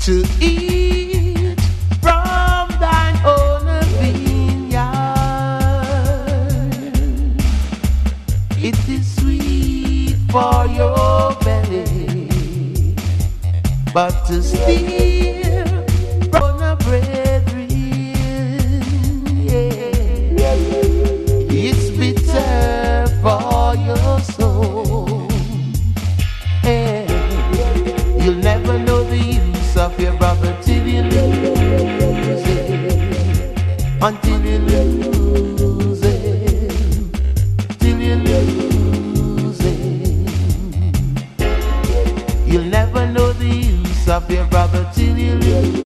to eat from thine own vineyard. It is sweet for your belly, but to steal from the brethren, yeah, it's bitter for your soul. Yeah. You'll never know the use of your brother till you lose it. Until you lose it. Till you lose it. You'll never know the use of your brother till you lose it.